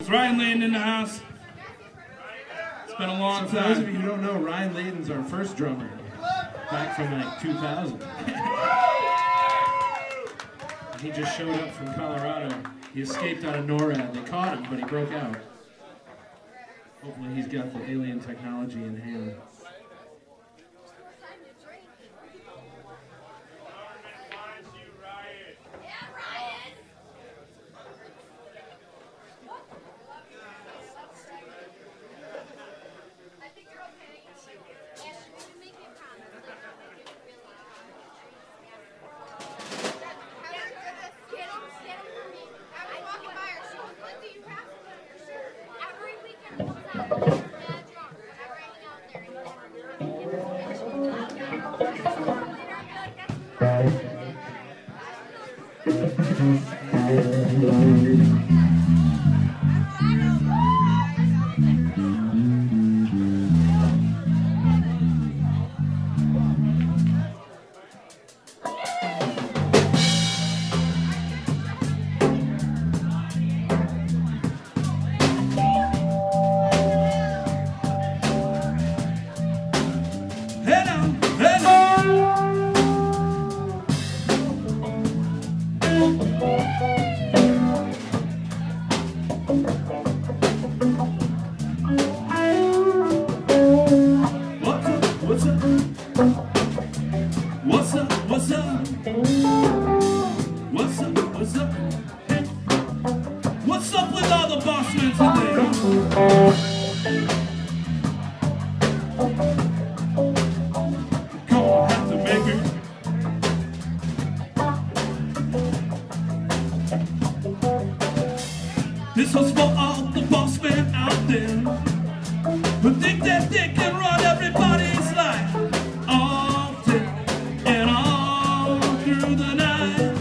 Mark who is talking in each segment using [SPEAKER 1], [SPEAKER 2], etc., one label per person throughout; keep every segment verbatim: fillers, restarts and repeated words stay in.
[SPEAKER 1] It's Ryan Layden in the house. It's been a long
[SPEAKER 2] so
[SPEAKER 1] time.
[SPEAKER 2] For those of you who don't know, Ryan Layden's our first drummer, back from like two thousand. He just showed up from Colorado. He escaped out of NORAD. They caught him, but he broke out. Hopefully he's got the alien technology in hand.
[SPEAKER 1] This was for all the boss men out there who think that they can run everybody's life all day and all through the night.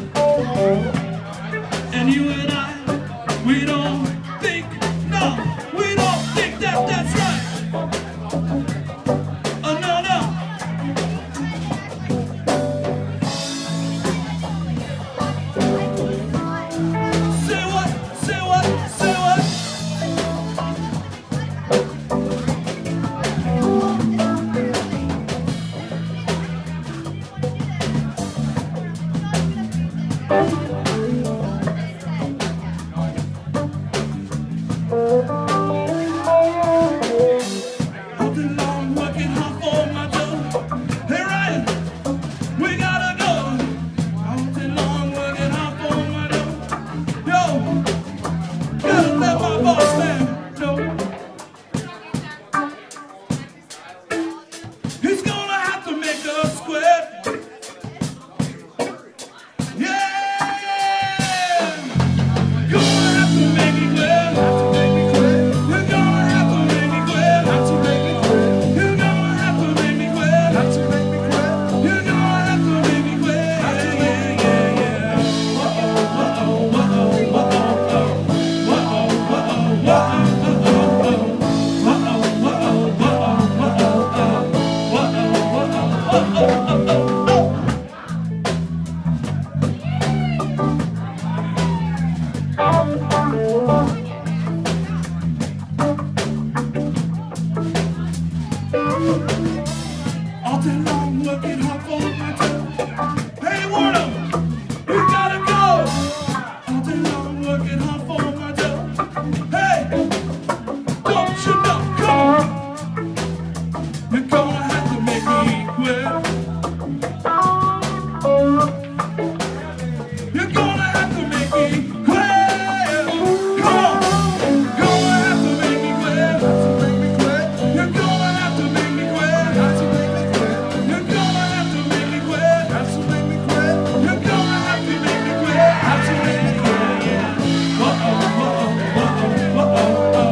[SPEAKER 1] And you and I, we don't think, no, we don't think that that's right. Oh, no, no. Say what, say what, say what? All day long, working hard for my time. Hey, Warner, we gotta go. All day long, working hard for my job. Hey, don't you know? Come on, you're gonna have to make me quit. You're gonna have to make me quit. Come on, gonna have to make me quit. You're gonna have to make me quit. You're gonna have to make me quit. You're gonna have to make me quit. Have to make me quit. Whoa, whoa, whoa, whoa, whoa, whoa.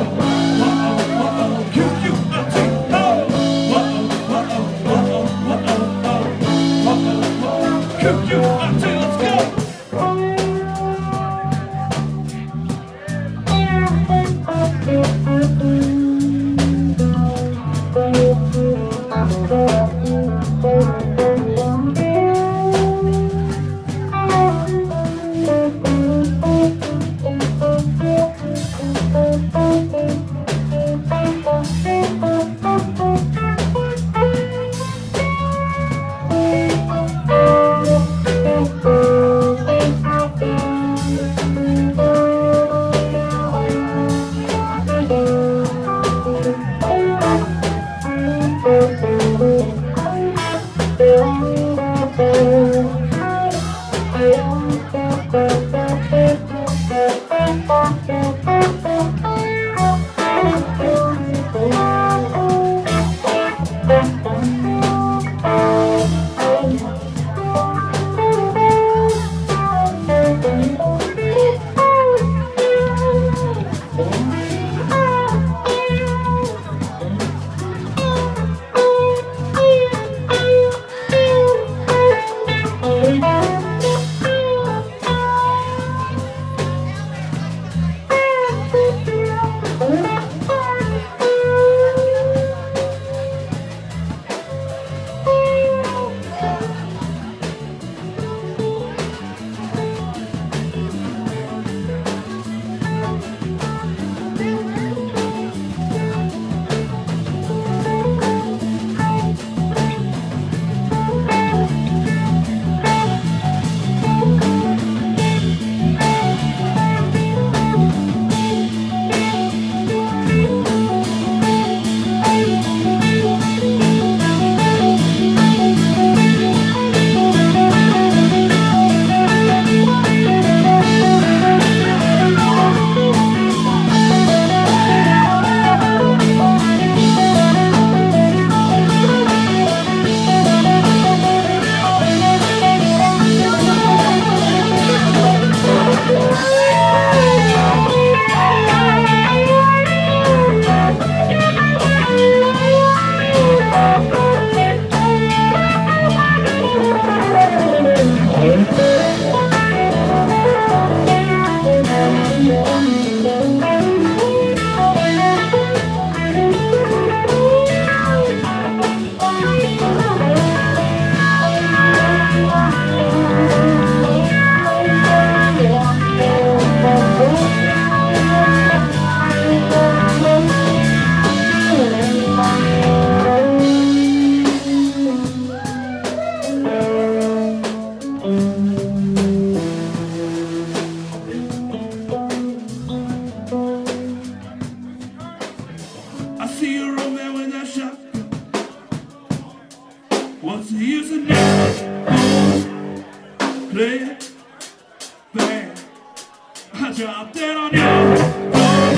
[SPEAKER 1] What's the use of now? Play it bad. I dropped it on you,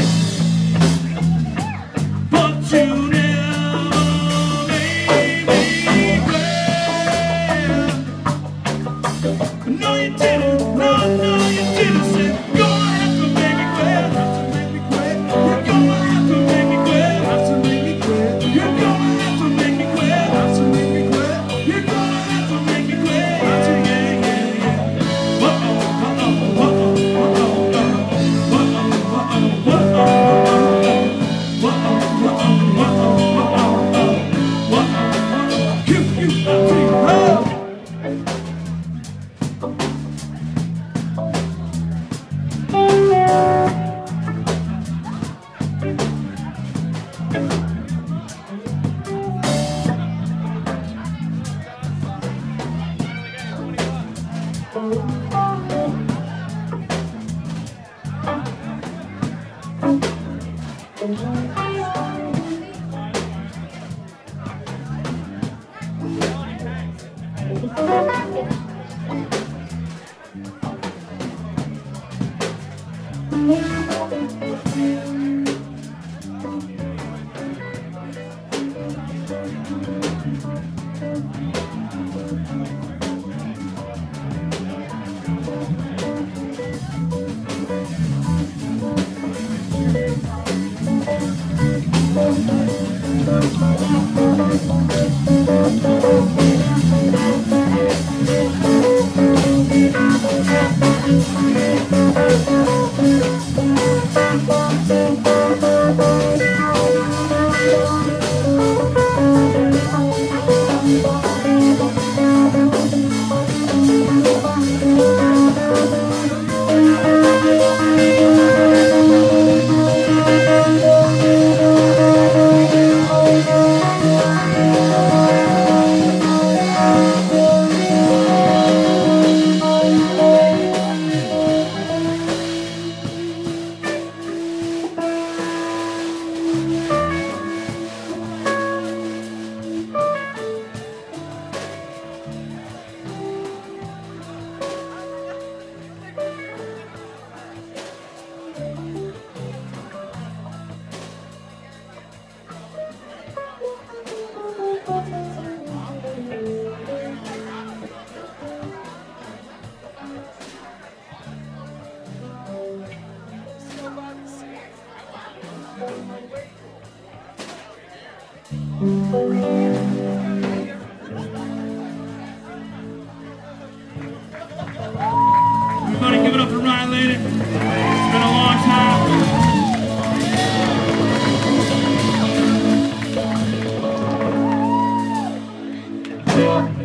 [SPEAKER 1] but you never made me glad. No, you didn't. No, no, you didn't. Say, go ahead to make me glad. Have to make me glad. You're gonna have to make me glad. Have to make me glad. You're gonna have to make me glad. Have to make me glad. You're gonna have to make me glad. Have to, yeah, yeah, yeah. Uh-oh, uh-oh, uh-oh, uh-oh, uh-oh. Uh-oh, uh-oh, uh-oh, uh-oh. Uh-oh, uh-oh, uh-oh, uh-oh, uh-oh. Uh-oh, you, you, uh-oh.
[SPEAKER 2] Everybody give it up for Ryan Lady. It's been a long time.